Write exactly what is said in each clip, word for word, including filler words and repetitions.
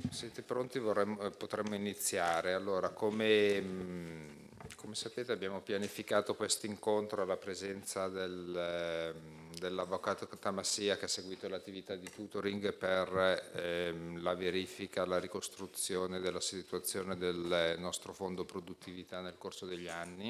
Siete pronti? Vorremmo, potremmo iniziare. Allora, come, mh, come sapete abbiamo pianificato questo incontro alla presenza del, ehm, dell'avvocato Tamassia, che ha seguito l'attività di tutoring per ehm, la verifica, la ricostruzione della situazione del nostro fondo produttività nel corso degli anni,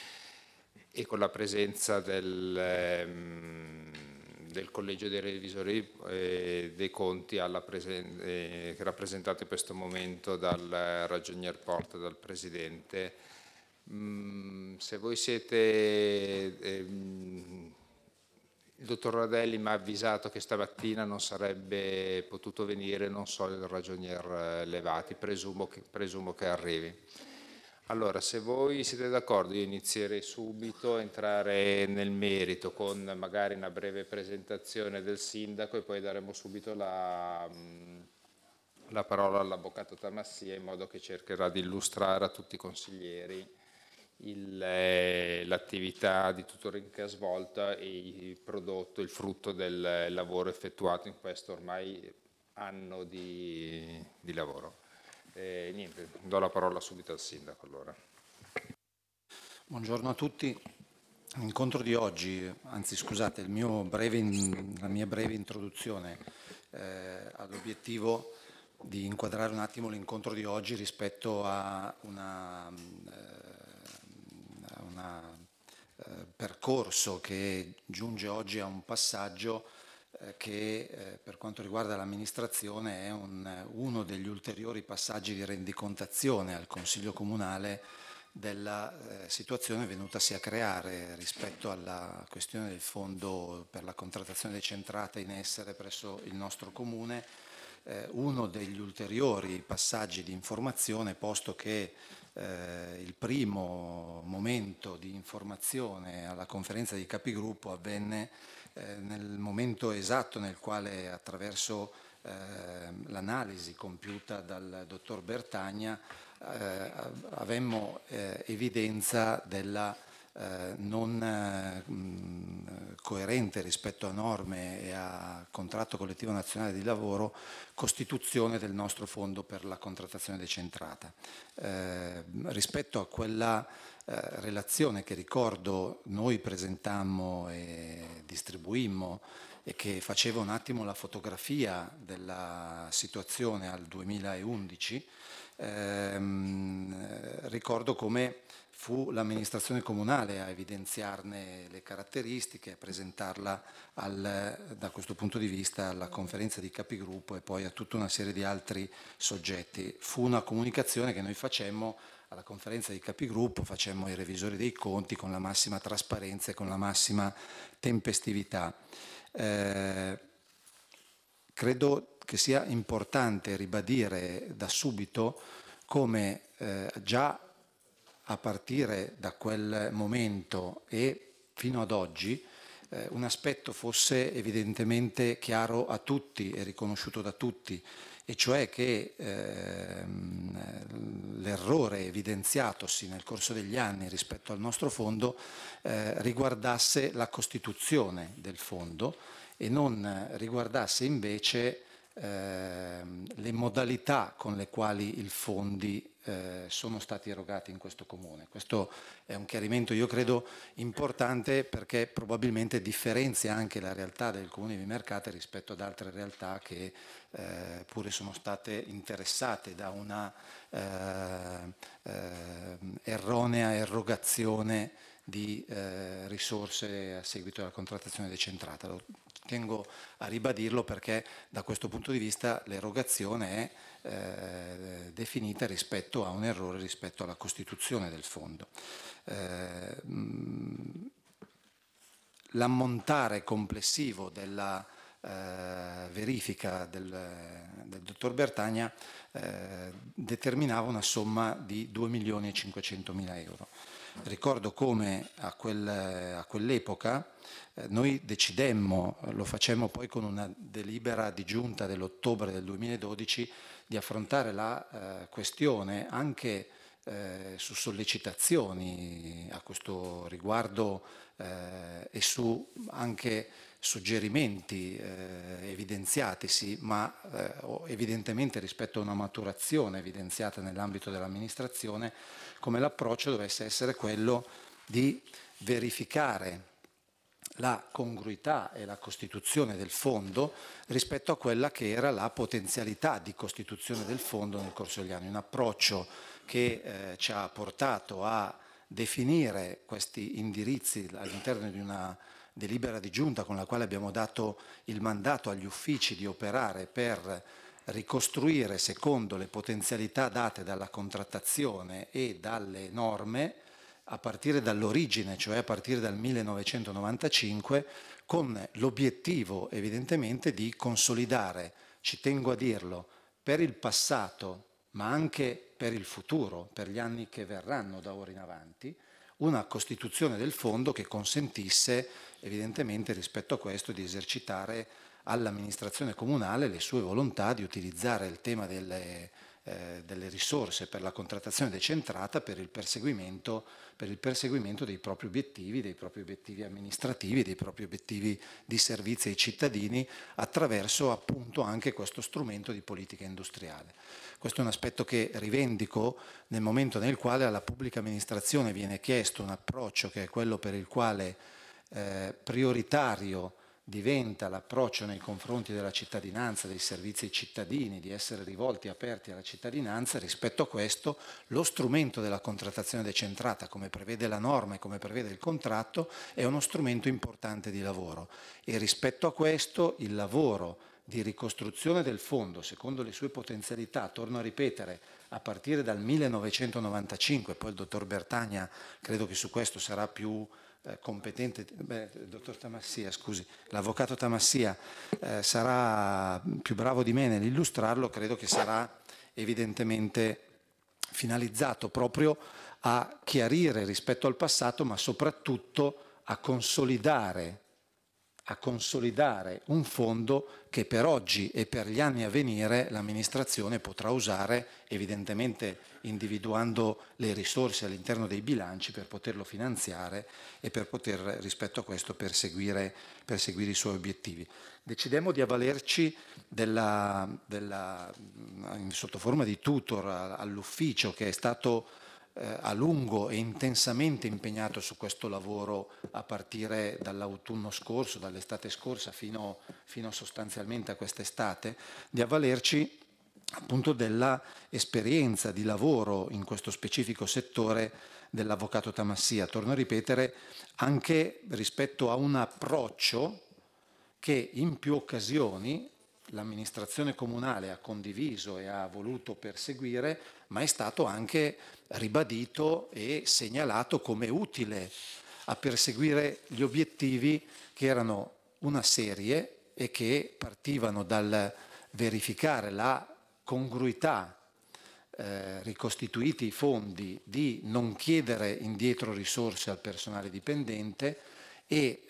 e con la presenza del, ehm, del Collegio dei Revisori eh, dei Conti alla presen- eh, rappresentato in questo momento dal Ragionier Porta, dal Presidente. Mm, se voi siete... ehm, il dottor Radelli mi ha avvisato che stamattina non sarebbe potuto venire, non so il Ragionier Levati, presumo che, presumo che arrivi. Allora, se voi siete d'accordo, io inizierei subito a entrare nel merito con magari una breve presentazione del sindaco e poi daremo subito la, la parola all'avvocato Tamassia, in modo che cercherà di illustrare a tutti i consiglieri il, eh, l'attività di tutoring che ha svolto e il prodotto, il frutto del lavoro effettuato in questo ormai anno di, di lavoro. Eh, niente, do la parola subito al sindaco allora. Buongiorno a tutti. L'incontro di oggi, anzi scusate, il mio breve in- la mia breve introduzione eh, ha l'obiettivo di inquadrare un attimo l'incontro di oggi rispetto a una, eh, a una eh, percorso che giunge oggi a un passaggio eh, che eh, per quanto riguarda l'amministrazione è un, uno degli ulteriori passaggi di rendicontazione al Consiglio Comunale della eh, situazione venutasi a creare rispetto alla questione del fondo per la contrattazione decentrata in essere presso il nostro Comune, eh, uno degli ulteriori passaggi di informazione, posto che eh, il primo momento di informazione alla conferenza di capigruppo avvenne eh, nel momento esatto nel quale, attraverso eh, l'analisi compiuta dal dottor Bertagna, eh, avemmo eh, evidenza della eh, non eh, mh, coerente rispetto a norme e a contratto collettivo nazionale di lavoro costituzione del nostro fondo per la contrattazione decentrata. Eh, rispetto a quella eh, relazione che ricordo noi presentammo e distribuimmo e che faceva un attimo la fotografia della situazione al duemilaundici, ehm, ricordo come fu l'amministrazione comunale a evidenziarne le caratteristiche, a presentarla al, da questo punto di vista alla conferenza di capigruppo e poi a tutta una serie di altri soggetti. Fu una comunicazione che noi facemmo alla conferenza di capigruppo, facemmo i revisori dei conti con la massima trasparenza e con la massima tempestività. Eh, credo che sia importante ribadire da subito come eh, già a partire da quel momento e fino ad oggi eh, un aspetto fosse evidentemente chiaro a tutti e riconosciuto da tutti, e cioè che ehm, l'errore evidenziatosi nel corso degli anni rispetto al nostro fondo eh, riguardasse la costituzione del fondo e non riguardasse invece eh, le modalità con le quali i fondi eh, sono stati erogati in questo comune. Questo è un chiarimento, io credo, importante, perché probabilmente differenzia anche la realtà del comune di Vimercate rispetto ad altre realtà che eh, pure sono state interessate da una eh, eh, erronea erogazione di eh, risorse a seguito della contrattazione decentrata. Lo tengo a ribadirlo perché da questo punto di vista l'erogazione è eh, definita rispetto a un errore rispetto alla costituzione del fondo. Eh, l'ammontare complessivo della eh, verifica del, del dottor Bertagna eh, determinava una somma di due milioni e cinquecentomila euro. Ricordo come a, quel, a quell'epoca eh, noi decidemmo, lo facemmo poi con una delibera di giunta dell'ottobre del duemiladodici, di affrontare la eh, questione anche eh, su sollecitazioni a questo riguardo eh, e su anche suggerimenti eh, evidenziatisi, ma eh, evidentemente rispetto a una maturazione evidenziata nell'ambito dell'amministrazione, come l'approccio dovesse essere quello di verificare la congruità e la costituzione del fondo rispetto a quella che era la potenzialità di costituzione del fondo nel corso degli anni. Un approccio che eh, ci ha portato a definire questi indirizzi all'interno di una delibera di giunta con la quale abbiamo dato il mandato agli uffici di operare per ricostruire secondo le potenzialità date dalla contrattazione e dalle norme a partire dall'origine, cioè a partire dal millenovecentonovantacinque, con l'obiettivo evidentemente di consolidare, ci tengo a dirlo, per il passato, ma anche per il futuro, per gli anni che verranno da ora in avanti, una costituzione del fondo che consentisse evidentemente rispetto a questo di esercitare all'amministrazione comunale le sue volontà di utilizzare il tema delle, eh, delle risorse per la contrattazione decentrata per il perseguimento, per il perseguimento dei propri obiettivi, dei propri obiettivi amministrativi, dei propri obiettivi di servizi ai cittadini attraverso appunto anche questo strumento di politica industriale. Questo è un aspetto che rivendico nel momento nel quale alla pubblica amministrazione viene chiesto un approccio che è quello per il quale eh, prioritario diventa l'approccio nei confronti della cittadinanza, dei servizi ai cittadini, di essere rivolti e aperti alla cittadinanza. Rispetto a questo lo strumento della contrattazione decentrata, come prevede la norma e come prevede il contratto, è uno strumento importante di lavoro e rispetto a questo il lavoro di ricostruzione del fondo secondo le sue potenzialità, torno a ripetere, a partire dal millenovecentonovantacinque, poi il dottor Bertagna credo che su questo sarà più eh, competente, beh, il dottor Tamassia, scusi, l'avvocato Tamassia eh, sarà più bravo di me nell'illustrarlo, credo che sarà evidentemente finalizzato proprio a chiarire rispetto al passato, ma soprattutto a consolidare a consolidare un fondo che per oggi e per gli anni a venire l'amministrazione potrà usare, evidentemente individuando le risorse all'interno dei bilanci per poterlo finanziare e per poter rispetto a questo perseguire, perseguire i suoi obiettivi. Decidemmo di avvalerci della, della, sotto forma di tutor all'ufficio che è stato a lungo e intensamente impegnato su questo lavoro a partire dall'autunno scorso, dall'estate scorsa fino, fino sostanzialmente a quest'estate, di avvalerci appunto della esperienza di lavoro in questo specifico settore dell'avvocato Tamassia. Torno a ripetere, anche rispetto a un approccio che in più occasioni l'amministrazione comunale ha condiviso e ha voluto perseguire, ma è stato anche ribadito e segnalato come utile a perseguire gli obiettivi che erano una serie e che partivano dal verificare la congruità eh, ricostituiti i fondi di non chiedere indietro risorse al personale dipendente e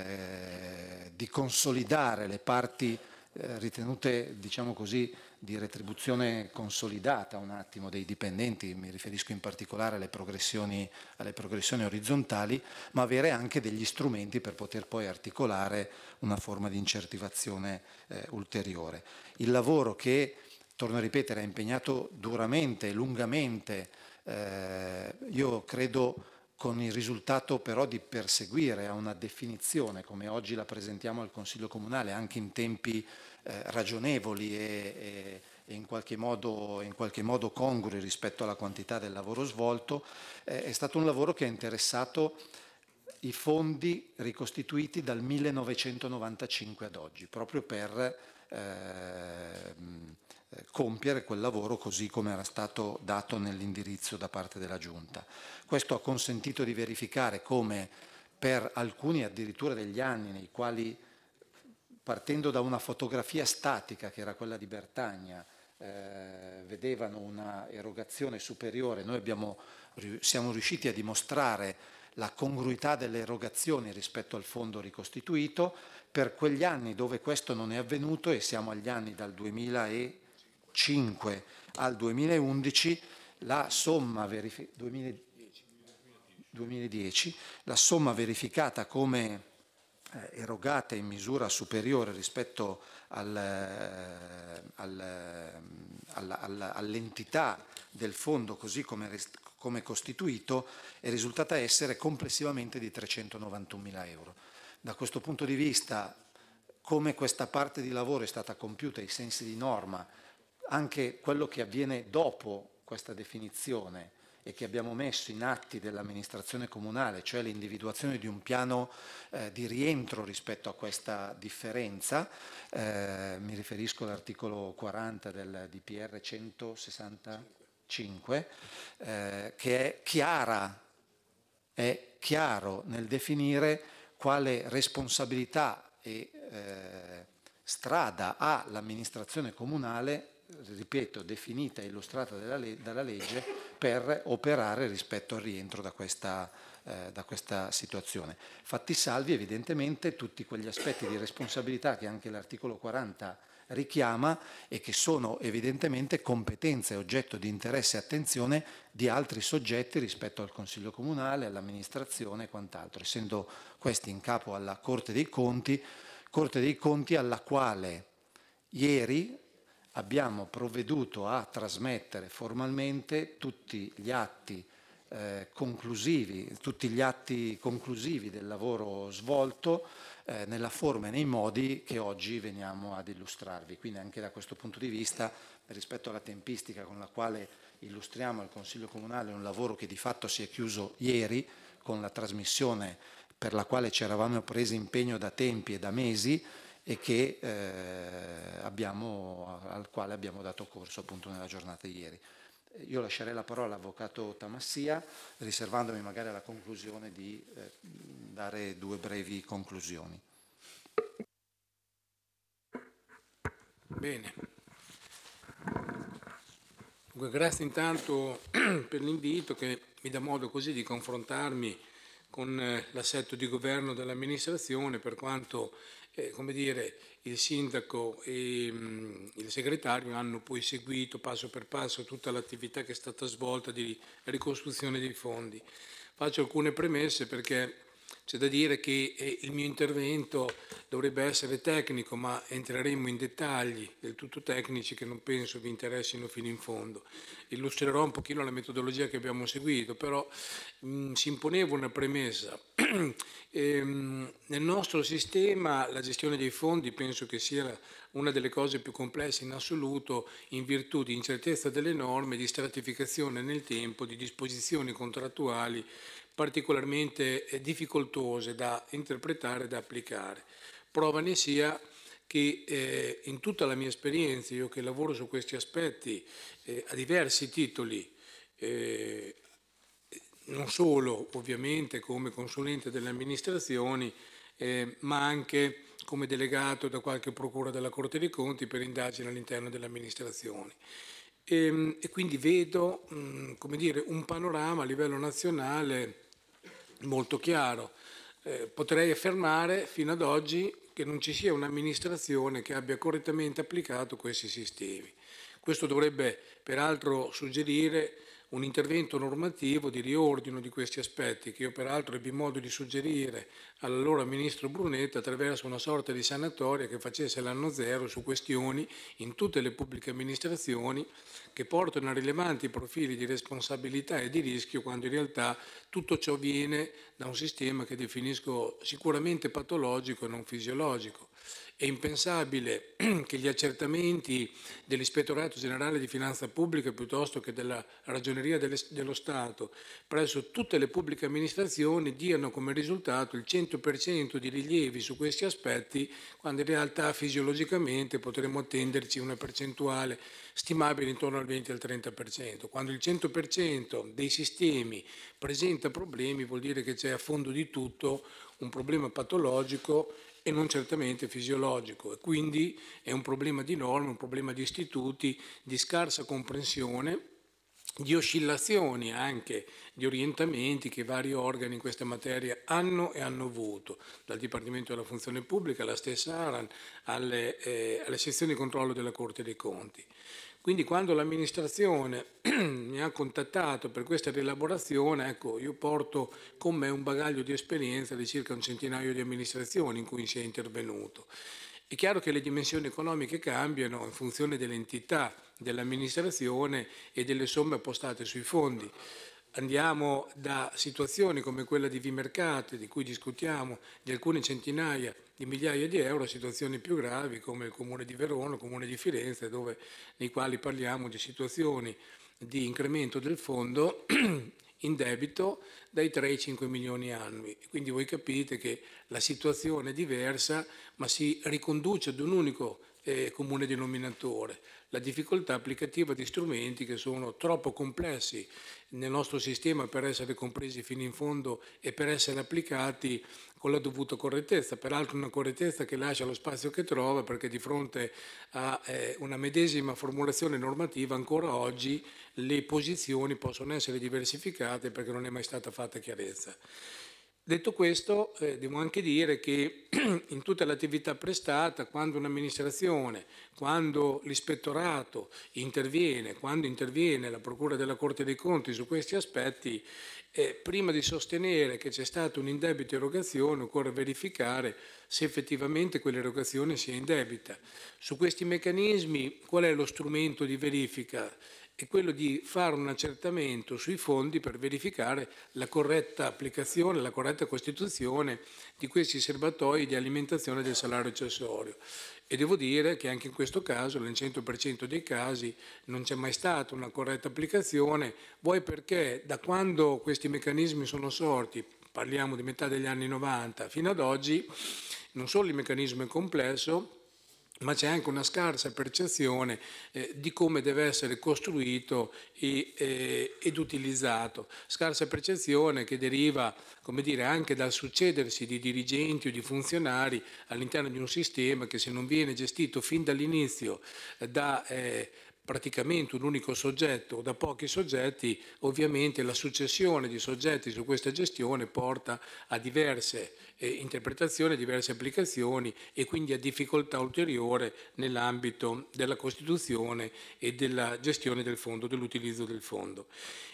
eh, di consolidare le parti ritenute, diciamo così, di retribuzione consolidata un attimo dei dipendenti, mi riferisco in particolare alle progressioni, alle progressioni orizzontali, ma avere anche degli strumenti per poter poi articolare una forma di incentivazione eh, ulteriore. Il lavoro che, torno a ripetere, ha impegnato duramente e lungamente, eh, io credo con il risultato però di perseguire a una definizione, come oggi la presentiamo al Consiglio Comunale, anche in tempi eh, ragionevoli e, e, e in qualche modo, in qualche modo congrui rispetto alla quantità del lavoro svolto, eh, è stato un lavoro che ha interessato i fondi ricostituiti dal millenovecentonovantacinque ad oggi, proprio per eh, compiere quel lavoro così come era stato dato nell'indirizzo da parte della Giunta. Questo ha consentito di verificare come per alcuni addirittura degli anni nei quali, partendo da una fotografia statica che era quella di Bertagna, eh, vedevano una erogazione superiore, noi abbiamo, siamo riusciti a dimostrare la congruità delle erogazioni rispetto al fondo ricostituito. Per quegli anni dove questo non è avvenuto, e siamo agli anni dal duemilacinque al duemilaundici, la somma, verifi- duemiladieci, la somma verificata come eh, erogate in misura superiore rispetto al, eh, al, alla, alla, all'entità del fondo così come, come costituito, è risultata essere complessivamente di trecentonovantunomila euro. Da questo punto di vista, come questa parte di lavoro è stata compiuta ai sensi di norma, anche quello che avviene dopo questa definizione e che abbiamo messo in atti dell'amministrazione comunale, cioè l'individuazione di un piano eh, di rientro rispetto a questa differenza, eh, mi riferisco all'articolo quaranta del D P R centosessantacinque, eh, che è chiara, è chiaro nel definire quale responsabilità e eh, strada ha l'amministrazione comunale, ripeto, definita e illustrata dalla, le- dalla legge, per operare rispetto al rientro da questa, eh, da questa situazione. Fatti salvi evidentemente tutti quegli aspetti di responsabilità che anche l'articolo quaranta richiama e che sono evidentemente competenze e oggetto di interesse e attenzione di altri soggetti rispetto al Consiglio Comunale, all'amministrazione e quant'altro, essendo questi in capo alla Corte dei Conti, Corte dei Conti alla quale ieri abbiamo provveduto a trasmettere formalmente tutti gli atti eh, conclusivi, tutti gli atti conclusivi del lavoro svolto eh, nella forma e nei modi che oggi veniamo ad illustrarvi. Quindi anche da questo punto di vista, rispetto alla tempistica con la quale illustriamo al Consiglio Comunale un lavoro che di fatto si è chiuso ieri con la trasmissione per la quale ci eravamo presi impegno da tempi e da mesi, e che, eh, abbiamo, al quale abbiamo dato corso appunto nella giornata di ieri. Io lascerei la parola all'Avvocato Tamassia, riservandomi magari alla conclusione di eh, dare due brevi conclusioni. Bene. Dunque, grazie intanto per l'invito che mi dà modo così di confrontarmi con l'assetto di governo dell'amministrazione, per quanto eh, come dire, il sindaco e mh, il segretario hanno poi seguito passo per passo tutta l'attività che è stata svolta di ricostruzione dei fondi. Faccio alcune premesse perché c'è da dire che eh, il mio intervento dovrebbe essere tecnico, ma entreremo in dettagli del tutto tecnici che non penso vi interessino fino in fondo. Illustrerò un pochino la metodologia che abbiamo seguito, però mh, si imponeva una premessa. ehm, nel nostro sistema la gestione dei fondi penso che sia una delle cose più complesse in assoluto, in virtù di incertezza delle norme, di stratificazione nel tempo, di disposizioni contrattuali particolarmente difficoltose da interpretare e da applicare. Prova ne sia che eh, in tutta la mia esperienza, io che lavoro su questi aspetti eh, a diversi titoli, eh, non solo ovviamente come consulente delle amministrazioni, eh, ma anche come delegato da qualche procura della Corte dei Conti per indagini all'interno delle amministrazioni. E, e quindi vedo mh, come dire, un panorama a livello nazionale molto chiaro. Eh, potrei affermare fino ad oggi che non ci sia un'amministrazione che abbia correttamente applicato questi sistemi. Questo dovrebbe peraltro suggerire un intervento normativo di riordino di questi aspetti che io peraltro ebbi modo di suggerire all'allora ministro Brunetta attraverso una sorta di sanatoria che facesse l'anno zero su questioni in tutte le pubbliche amministrazioni che portano a rilevanti profili di responsabilità e di rischio quando in realtà tutto ciò viene da un sistema che definisco sicuramente patologico e non fisiologico. È impensabile che gli accertamenti dell'Ispettorato Generale di Finanza Pubblica piuttosto che della Ragioneria dello Stato presso tutte le pubbliche amministrazioni diano come risultato il cento per cento di rilievi su questi aspetti, quando in realtà fisiologicamente potremmo attenderci una percentuale stimabile intorno al venti al trenta per cento. Quando il cento per cento dei sistemi presenta problemi vuol dire che c'è a fondo di tutto un problema patologico e non certamente fisiologico, e quindi è un problema di norme, un problema di istituti, di scarsa comprensione, di oscillazioni anche di orientamenti che vari organi in questa materia hanno e hanno avuto, dal Dipartimento della Funzione Pubblica alla stessa ARAN, alle, eh, alle sezioni di controllo della Corte dei Conti. Quindi quando l'amministrazione mi ha contattato per questa rielaborazione, ecco, io porto con me un bagaglio di esperienza di circa un centinaio di amministrazioni in cui si è intervenuto. È chiaro che le dimensioni economiche cambiano in funzione dell'entità dell'amministrazione e delle somme appostate sui fondi. Andiamo da situazioni come quella di Vimercate, di cui discutiamo, di alcune centinaia di migliaia di euro, a situazioni più gravi come il Comune di Verona, il Comune di Firenze, dove, nei quali parliamo di situazioni di incremento del fondo in debito dai tre ai cinque milioni annui. Quindi voi capite che la situazione è diversa, ma si riconduce ad un unico eh, comune denominatore, la difficoltà applicativa di strumenti che sono troppo complessi nel nostro sistema per essere compresi fino in fondo e per essere applicati con la dovuta correttezza, peraltro una correttezza che lascia lo spazio che trova, perché di fronte a eh, una medesima formulazione normativa ancora oggi le posizioni possono essere diversificate perché non è mai stata fatta chiarezza. Detto questo, eh, devo anche dire che in tutta l'attività prestata, quando un'amministrazione, quando l'ispettorato interviene, quando interviene la Procura della Corte dei Conti su questi aspetti, eh, prima di sostenere che c'è stata un'indebita erogazione, occorre verificare se effettivamente quell'erogazione sia indebita. Su questi meccanismi, qual è lo strumento di verifica? È quello di fare un accertamento sui fondi per verificare la corretta applicazione, la corretta costituzione di questi serbatoi di alimentazione del salario accessorio. E devo dire che anche in questo caso, nel cento per cento dei casi, non c'è mai stata una corretta applicazione, vuoi perché da quando questi meccanismi sono sorti, parliamo di metà degli anni novanta, fino ad oggi, non solo il meccanismo è complesso, ma c'è anche una scarsa percezione eh, di come deve essere costruito e, eh, ed utilizzato. Scarsa percezione che deriva, come dire, anche dal succedersi di dirigenti o di funzionari all'interno di un sistema che, se non viene gestito fin dall'inizio eh, da eh, praticamente un unico soggetto o da pochi soggetti, ovviamente la successione di soggetti su questa gestione porta a diverse eh, interpretazioni, diverse applicazioni e quindi a difficoltà ulteriore nell'ambito della costituzione e della gestione del fondo, dell'utilizzo del fondo.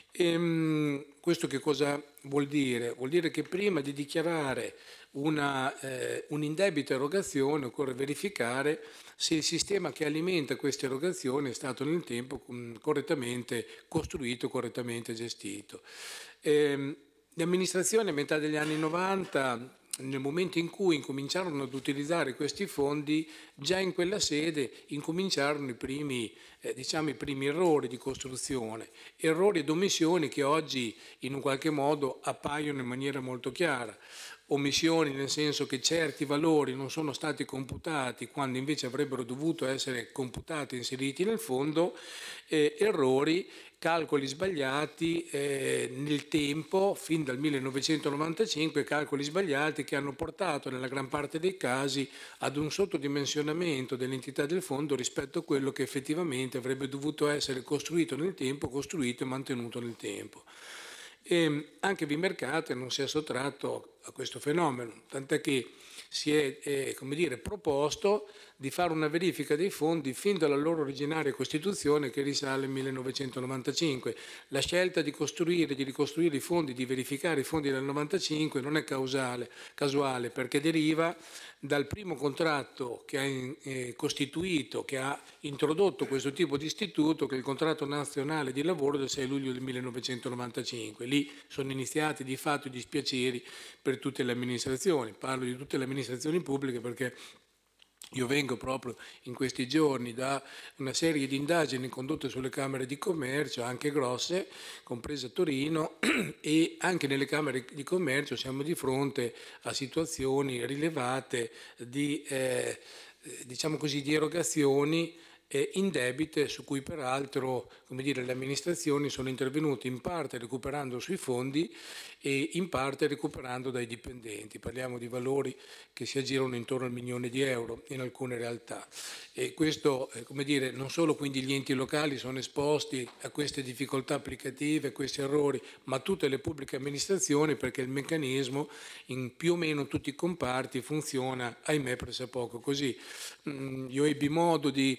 Ehm, questo che cosa vuol dire? Vuol dire che prima di dichiarare una, eh, un'indebita erogazione occorre verificare se il sistema che alimenta queste erogazioni è stato nel tempo mh, correttamente costruito, correttamente gestito. Eh, le amministrazioni a metà degli anni novanta, nel momento in cui incominciarono ad utilizzare questi fondi, già in quella sede incominciarono i primi, eh, diciamo, i primi errori di costruzione, errori ed omissioni che oggi in un qualche modo appaiono in maniera molto chiara. Omissioni nel senso che certi valori non sono stati computati quando invece avrebbero dovuto essere computati e inseriti nel fondo, eh, errori, calcoli sbagliati eh, nel tempo, fin dal millenovecentonovantacinque, calcoli sbagliati che hanno portato nella gran parte dei casi ad un sottodimensionamento dell'entità del fondo rispetto a quello che effettivamente avrebbe dovuto essere costruito nel tempo, costruito e mantenuto nel tempo. E anche Vimercate non si è sottratto a questo fenomeno, tant'è che si è eh, come dire, proposto di fare una verifica dei fondi fin dalla loro originaria costituzione che risale al millenovecentonovantacinque. La scelta di costruire, di ricostruire i fondi, di verificare i fondi del novantacinque non è causale, casuale, perché deriva dal primo contratto che ha eh, costituito, che ha introdotto questo tipo di istituto, che è il contratto nazionale di lavoro del sei luglio del millenovecentonovantacinque. Lì sono iniziati di fatto i dispiaceri per tutte le amministrazioni. Parlo di tutte le amministrazioni pubbliche perché io vengo proprio in questi giorni da una serie di indagini condotte sulle camere di commercio, anche grosse, comprese Torino, e anche nelle camere di commercio siamo di fronte a situazioni rilevate di, eh, diciamo così, di erogazioni indebite su cui peraltro, come dire, le amministrazioni sono intervenute in parte recuperando sui fondi e in parte recuperando dai dipendenti. Parliamo di valori che si aggirano intorno al milione di euro in alcune realtà. E questo, come dire, non solo quindi gli enti locali sono esposti a queste difficoltà applicative, a questi errori, ma tutte le pubbliche amministrazioni, perché il meccanismo in più o meno tutti i comparti funziona, ahimè, pressappoco così. Io ebbi modo di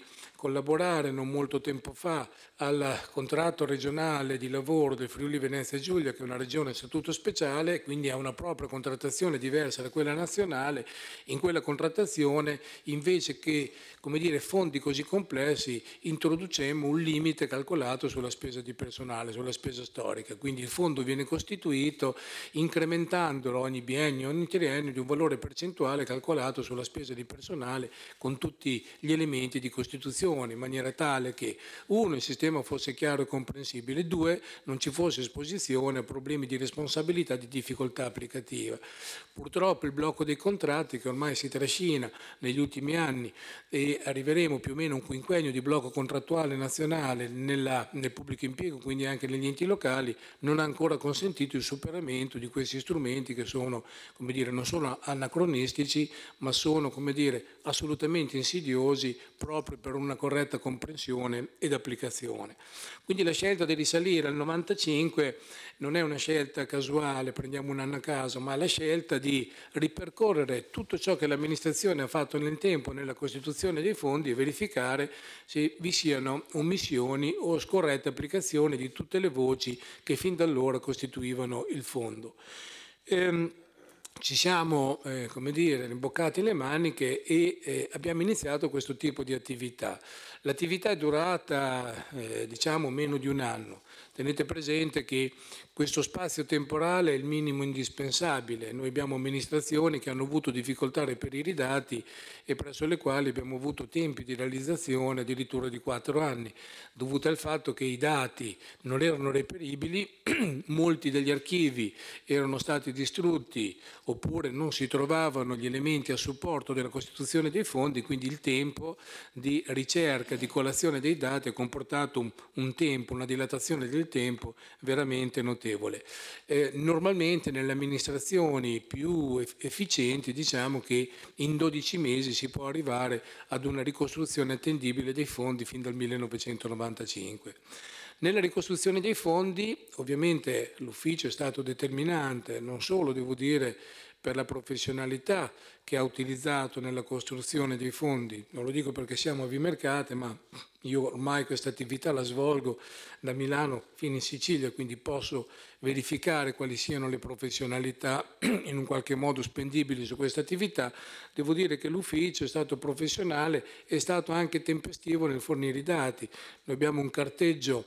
collaborare non molto tempo fa al contratto regionale di lavoro del Friuli Venezia Giulia, che è una regione a statuto speciale, quindi ha una propria contrattazione diversa da quella nazionale. In quella contrattazione, invece che, come dire, fondi così complessi, introducemmo un limite calcolato sulla spesa di personale, sulla spesa storica. Quindi il fondo viene costituito incrementandolo ogni biennio, ogni triennio di un valore percentuale calcolato sulla spesa di personale con tutti gli elementi di costituzione, in maniera tale che uno, il sistema fosse chiaro e comprensibile, due, non ci fosse esposizione a problemi di responsabilità, di difficoltà applicativa. Purtroppo il blocco dei contratti, che ormai si trascina negli ultimi anni, e arriveremo più o meno a un quinquennio di blocco contrattuale nazionale nella, nel pubblico impiego, quindi anche negli enti locali, non ha ancora consentito il superamento di questi strumenti che sono, come dire, non sono anacronistici, ma sono, come dire, assolutamente insidiosi proprio per una corretta comprensione ed applicazione. Quindi la scelta di risalire al novantacinque non è una scelta casuale, prendiamo un anno a caso, ma la scelta di ripercorrere tutto ciò che l'amministrazione ha fatto nel tempo nella costituzione dei fondi e verificare se vi siano omissioni o scorrette applicazioni di tutte le voci che fin da allora costituivano il fondo. Ehm, Ci siamo, eh, come dire, rimboccati le maniche e eh, abbiamo iniziato questo tipo di attività. L'attività è durata, eh, diciamo, meno di un anno. Tenete presente che questo spazio temporale è il minimo indispensabile. Noi abbiamo amministrazioni che hanno avuto difficoltà a reperire i dati e presso le quali abbiamo avuto tempi di realizzazione addirittura di quattro anni, dovuti al fatto che i dati non erano reperibili, molti degli archivi erano stati distrutti oppure non si trovavano gli elementi a supporto della costituzione dei fondi, quindi il tempo di ricerca, di colazione dei dati ha comportato un, un tempo, una dilatazione del tempo veramente notevole. Eh, normalmente nelle amministrazioni più efficienti diciamo che in dodici mesi si può arrivare ad una ricostruzione attendibile dei fondi fin dal millenovecentonovantacinque. Nella ricostruzione dei fondi ovviamente l'ufficio è stato determinante, non solo devo dire per la professionalità che ha utilizzato nella costruzione dei fondi, non lo dico perché siamo a Vimercate, ma io ormai questa attività la svolgo da Milano fino in Sicilia, quindi posso verificare quali siano le professionalità in un qualche modo spendibili su questa attività. Devo dire che l'ufficio è stato professionale e è stato anche tempestivo nel fornire i dati. Noi abbiamo un carteggio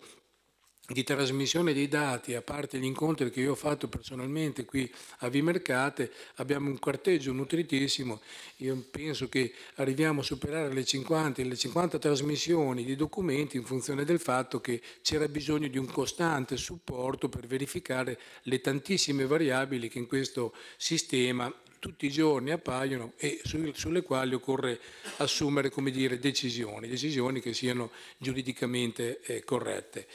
di trasmissione dei dati, a parte gli incontri che io ho fatto personalmente qui a Vimercate, abbiamo un carteggio nutritissimo. Io penso che arriviamo a superare le cinquanta, le cinquanta trasmissioni di documenti in funzione del fatto che c'era bisogno di un costante supporto per verificare le tantissime variabili che in questo sistema tutti i giorni appaiono e sulle quali occorre assumere, come dire, decisioni, decisioni che siano giuridicamente eh, corrette.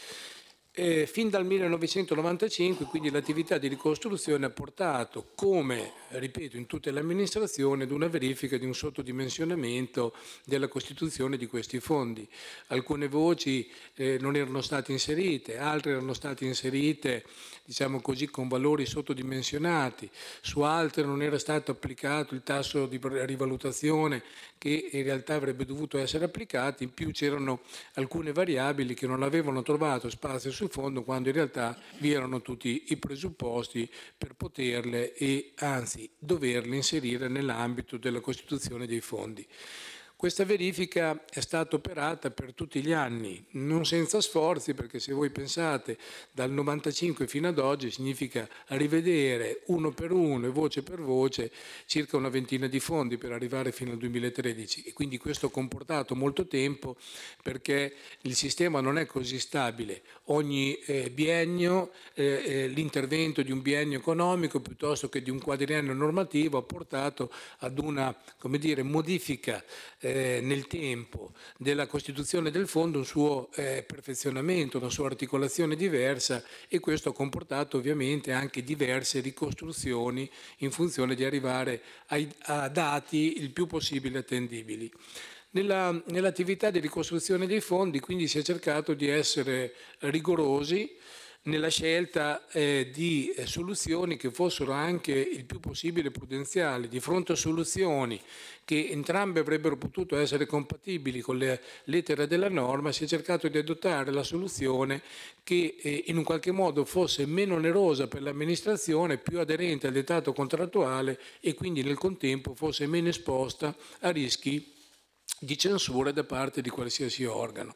Eh, fin dal millenovecentonovantacinque quindi l'attività di ricostruzione ha portato, come ripeto in tutte le amministrazioni, ad una verifica di un sottodimensionamento della costituzione di questi fondi. Alcune voci eh, non erano state inserite, altre erano state inserite diciamo così con valori sottodimensionati, su altre non era stato applicato il tasso di rivalutazione che in realtà avrebbe dovuto essere applicato, in più c'erano alcune variabili che non avevano trovato spazio sul fondo quando in realtà vi erano tutti i presupposti per poterle e anzi doverle inserire nell'ambito della costituzione dei fondi. Questa verifica è stata operata per tutti gli anni, non senza sforzi, perché se voi pensate dal novantacinque fino ad oggi significa rivedere uno per uno e voce per voce circa una ventina di fondi per arrivare fino al duemilatredici e quindi questo ha comportato molto tempo perché il sistema non è così stabile. Ogni eh, biennio eh, eh, l'intervento di un biennio economico piuttosto che di un quadriennio normativo ha portato ad una, come dire, modifica eh, nel tempo della costituzione del fondo, un suo eh, perfezionamento, una sua articolazione diversa e questo ha comportato ovviamente anche diverse ricostruzioni in funzione di arrivare ai, a dati il più possibile attendibili. Nella, nell'attività di ricostruzione dei fondi quindi si è cercato di essere rigorosi, nella scelta eh, di eh, soluzioni che fossero anche il più possibile prudenziali. Di fronte a soluzioni che entrambe avrebbero potuto essere compatibili con le lettere della norma, si è cercato di adottare la soluzione che eh, in un qualche modo fosse meno onerosa per l'amministrazione, più aderente al dettato contrattuale e quindi nel contempo fosse meno esposta a rischi di censura da parte di qualsiasi organo.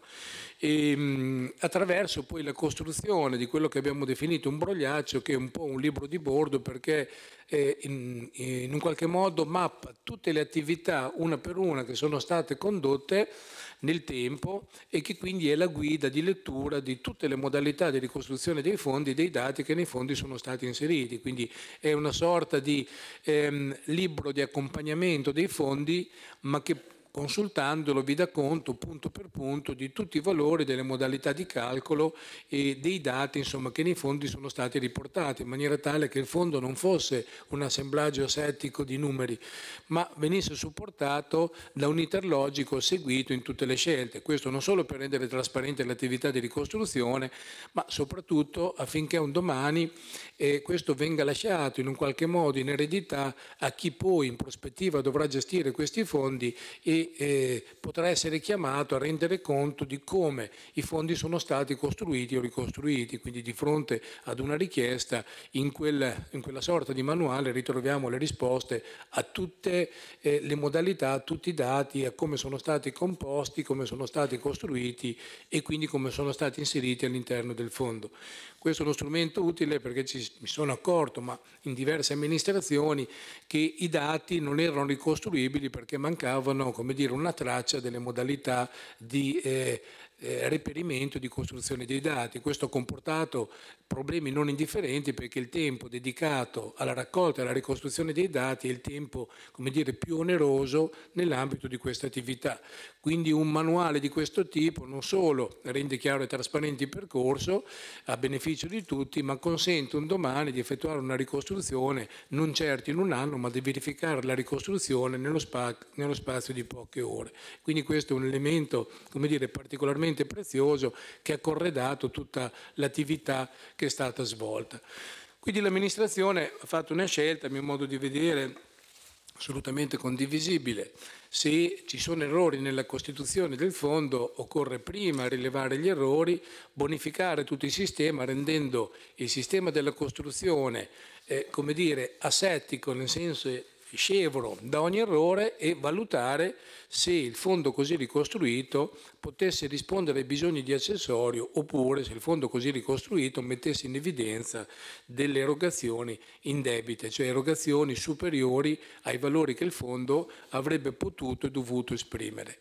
E, mh, attraverso poi la costruzione di quello che abbiamo definito un brogliaccio, che è un po' un libro di bordo, perché eh, in, in un qualche modo mappa tutte le attività una per una che sono state condotte nel tempo e che quindi è la guida di lettura di tutte le modalità di ricostruzione dei fondi e dei dati che nei fondi sono stati inseriti. Quindi è una sorta di ehm, libro di accompagnamento dei fondi, ma che consultandolo vi dà conto punto per punto di tutti i valori, delle modalità di calcolo e dei dati, insomma, che nei fondi sono stati riportati, in maniera tale che il fondo non fosse un assemblaggio asettico di numeri, ma venisse supportato da un iter logico seguito in tutte le scelte. Questo non solo per rendere trasparente l'attività di ricostruzione, ma soprattutto affinché un domani eh, questo venga lasciato in un qualche modo in eredità a chi poi in prospettiva dovrà gestire questi fondi e Eh, potrà essere chiamato a rendere conto di come i fondi sono stati costruiti o ricostruiti. Quindi di fronte ad una richiesta in, quel, in quella sorta di manuale ritroviamo le risposte a tutte eh, le modalità, a tutti i dati, a come sono stati composti, come sono stati costruiti e quindi come sono stati inseriti all'interno del fondo. Questo è uno strumento utile perché ci, mi sono accorto, ma in diverse amministrazioni, che i dati non erano ricostruibili perché mancavano, come dire, una traccia delle modalità di eh, eh, reperimento, di costruzione dei dati. Questo ha comportato problemi non indifferenti perché il tempo dedicato alla raccolta e alla ricostruzione dei dati è il tempo, come dire, più oneroso nell'ambito di questa attività. Quindi un manuale di questo tipo non solo rende chiaro e trasparente il percorso a beneficio di tutti, ma consente un domani di effettuare una ricostruzione non certo in un anno, ma di verificare la ricostruzione nello, spa- nello spazio di poche ore. Quindi questo è un elemento, come dire, particolarmente prezioso che ha corredato tutta l'attività che è stata svolta. Quindi l'amministrazione ha fatto una scelta, a mio modo di vedere, assolutamente condivisibile. Se ci sono errori nella costituzione del fondo, occorre prima rilevare gli errori, bonificare tutto il sistema, rendendo il sistema della costruzione, eh, come dire, asettico, nel senso scevro da ogni errore, e valutare se il fondo così ricostruito potesse rispondere ai bisogni di accessorio oppure se il fondo così ricostruito mettesse in evidenza delle erogazioni indebite, cioè erogazioni superiori ai valori che il fondo avrebbe potuto e dovuto esprimere.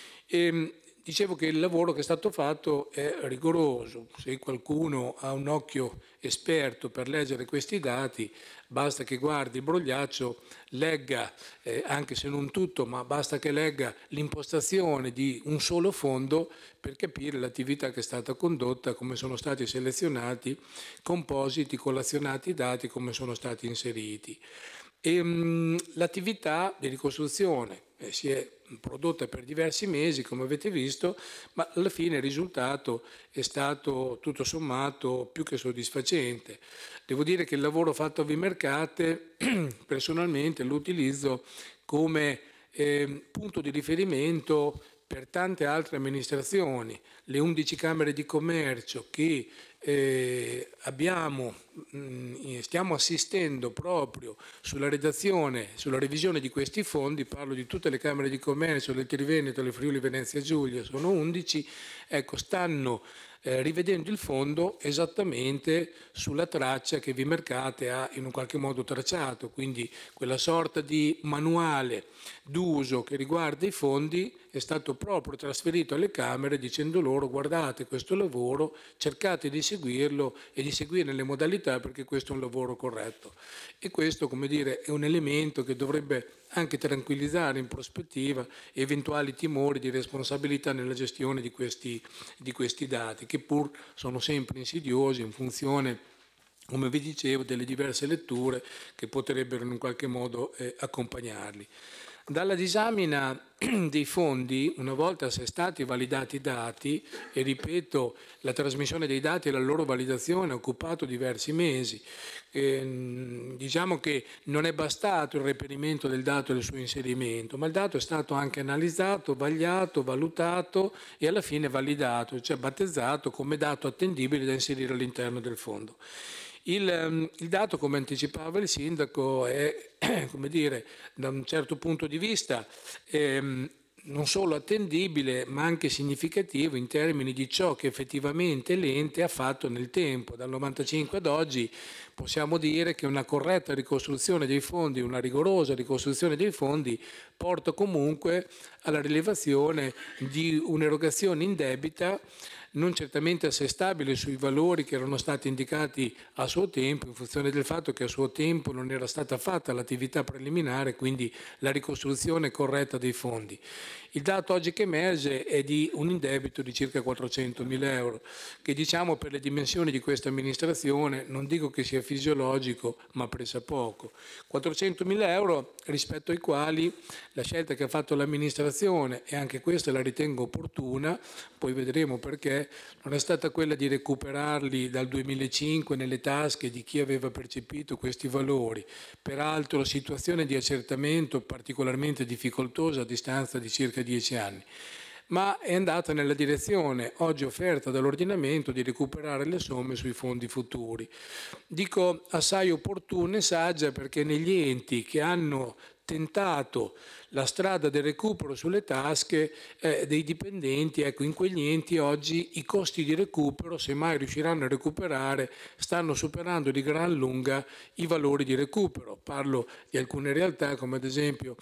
E, dicevo che il lavoro che è stato fatto è rigoroso. Se qualcuno ha un occhio esperto per leggere questi dati, basta che guardi il brogliaccio, legga, eh, anche se non tutto, ma basta che legga l'impostazione di un solo fondo per capire l'attività che è stata condotta, come sono stati selezionati, compositi, collazionati i dati, come sono stati inseriti. E, mh, l'attività di ricostruzione eh, si è prodotta per diversi mesi, come avete visto, ma alla fine il risultato è stato tutto sommato più che soddisfacente. Devo dire che il lavoro fatto a Vimercate personalmente lo utilizzo come eh, punto di riferimento per tante altre amministrazioni. Le undici camere di commercio che eh, abbiamo, mh, stiamo assistendo proprio sulla redazione, sulla revisione di questi fondi, parlo di tutte le camere di commercio del Triveneto, del Friuli Venezia Giulia, sono undici, ecco, stanno eh, rivedendo il fondo esattamente sulla traccia che Vimercate ha in un qualche modo tracciato, quindi quella sorta di manuale d'uso che riguarda i fondi è stato proprio trasferito alle Camere dicendo loro: guardate questo lavoro, cercate di seguirlo e di seguire le modalità perché questo è un lavoro corretto. E questo, come dire, è un elemento che dovrebbe anche tranquillizzare in prospettiva eventuali timori di responsabilità nella gestione di questi, di questi dati, che pur sono sempre insidiosi in funzione, come vi dicevo, delle diverse letture che potrebbero in qualche modo eh, accompagnarli. Dalla disamina dei fondi, una volta assestati e validati i dati, e ripeto, la trasmissione dei dati e la loro validazione ha occupato diversi mesi, eh, diciamo che non è bastato il reperimento del dato e il suo inserimento, ma il dato è stato anche analizzato, vagliato, valutato e alla fine validato, cioè battezzato come dato attendibile da inserire all'interno del fondo. Il, il dato, come anticipava il sindaco, è, come dire, da un certo punto di vista ehm, non solo attendibile ma anche significativo in termini di ciò che effettivamente l'ente ha fatto nel tempo. Dal novantacinque ad oggi possiamo dire che una corretta ricostruzione dei fondi, una rigorosa ricostruzione dei fondi porta comunque alla rilevazione di un'erogazione indebita non certamente assestabile sui valori che erano stati indicati a suo tempo, in funzione del fatto che a suo tempo non era stata fatta l'attività preliminare, quindi la ricostruzione corretta dei fondi. Il dato oggi che emerge è di un indebito di circa quattrocentomila euro, che diciamo per le dimensioni di questa amministrazione non dico che sia fisiologico, ma pressappoco. quattrocentomila euro rispetto ai quali la scelta che ha fatto l'amministrazione, e anche questa la ritengo opportuna, poi vedremo perché, non è stata quella di recuperarli dal duemilacinque nelle tasche di chi aveva percepito questi valori, peraltro situazione di accertamento particolarmente difficoltosa a distanza di circa dieci anni, ma è andata nella direzione oggi offerta dall'ordinamento di recuperare le somme sui fondi futuri. Dico assai opportuna e saggia perché negli enti che hanno tentato la strada del recupero sulle tasche eh, dei dipendenti, ecco, in quegli enti oggi i costi di recupero, se mai riusciranno a recuperare, stanno superando di gran lunga i valori di recupero. Parlo di alcune realtà come ad esempio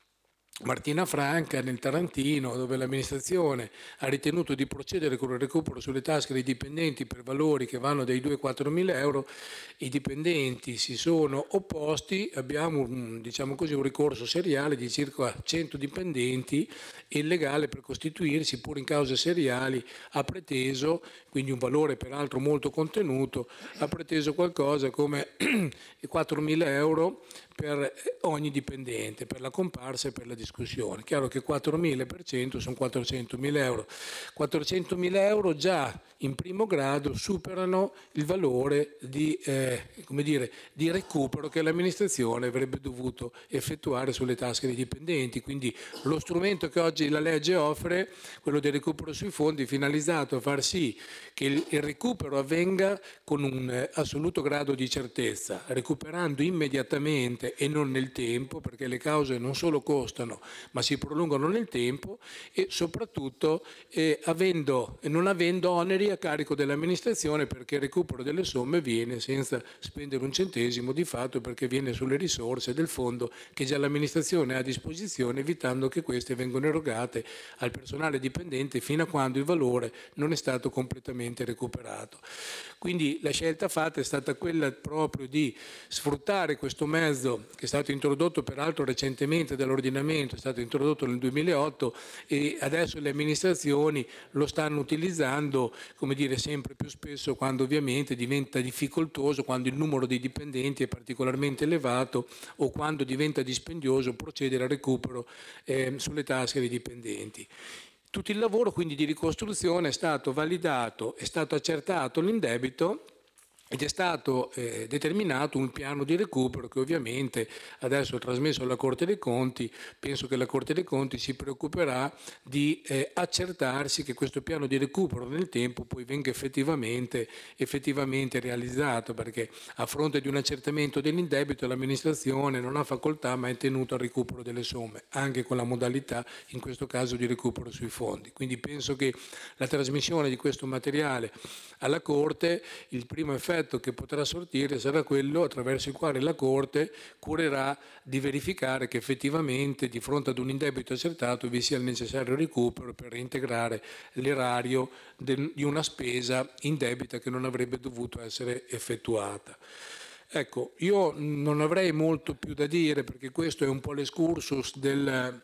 Martina Franca nel Tarantino, dove l'amministrazione ha ritenuto di procedere con il recupero sulle tasche dei dipendenti per valori che vanno dai due ai quattro mila euro. I dipendenti si sono opposti, abbiamo un, diciamo così, un ricorso seriale di circa cento dipendenti e il legale per costituirsi pur in cause seriali ha preteso, quindi un valore peraltro molto contenuto, ha preteso qualcosa come quattromila euro per ogni dipendente, per la comparsa e per la discussione. Chiaro che quattromila per cento sono quattrocentomila euro. quattrocentomila euro già in primo grado superano il valore di, eh, come dire, di recupero che l'amministrazione avrebbe dovuto effettuare sulle tasche dei dipendenti. Quindi lo strumento che oggi la legge offre, quello del recupero sui fondi, è finalizzato a far sì che il, il recupero avvenga con un eh, assoluto grado di certezza, recuperando immediatamente e non nel tempo, perché le cause non solo costano ma si prolungano nel tempo, e soprattutto eh, avendo, non avendo oneri a carico dell'amministrazione, perché il recupero delle somme viene senza spendere un centesimo di fatto, perché viene sulle risorse del fondo che già l'amministrazione ha a disposizione, evitando che queste vengano erogate al personale dipendente fino a quando il valore non è stato completamente recuperato. Quindi la scelta fatta è stata quella proprio di sfruttare questo mezzo che è stato introdotto peraltro recentemente dall'ordinamento, è stato introdotto nel duemilaotto e adesso le amministrazioni lo stanno utilizzando, come dire, sempre più spesso quando ovviamente diventa difficoltoso, quando il numero dei dipendenti è particolarmente elevato o quando diventa dispendioso procedere al recupero eh, sulle tasche dei dipendenti. Tutto il lavoro quindi di ricostruzione è stato validato, è stato accertato l'indebito ed è stato eh, determinato un piano di recupero che ovviamente adesso è trasmesso alla Corte dei Conti. Penso che la Corte dei Conti si preoccuperà di eh, accertarsi che questo piano di recupero nel tempo poi venga effettivamente, effettivamente realizzato, perché a fronte di un accertamento dell'indebito l'amministrazione non ha facoltà ma è tenuto al recupero delle somme, anche con la modalità in questo caso di recupero sui fondi. Quindi penso che la trasmissione di questo materiale alla Corte, il primo effetto che potrà sortire sarà quello attraverso il quale la Corte curerà di verificare che effettivamente di fronte ad un indebito accertato vi sia il necessario recupero per reintegrare l'erario di una spesa indebita che non avrebbe dovuto essere effettuata. Ecco, io non avrei molto più da dire perché questo è un po' l'escursus del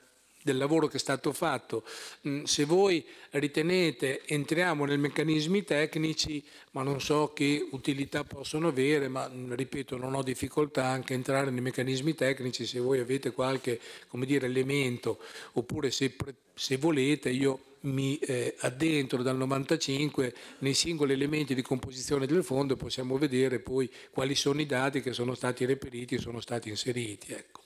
del lavoro che è stato fatto. Se voi ritenete entriamo nei meccanismi tecnici, ma non so che utilità possono avere, ma ripeto, non ho difficoltà anche a entrare nei meccanismi tecnici se voi avete qualche, come dire, elemento, oppure se, se volete io mi eh, addentro dal novantacinque nei singoli elementi di composizione del fondo e possiamo vedere poi quali sono i dati che sono stati reperiti e sono stati inseriti. Ecco.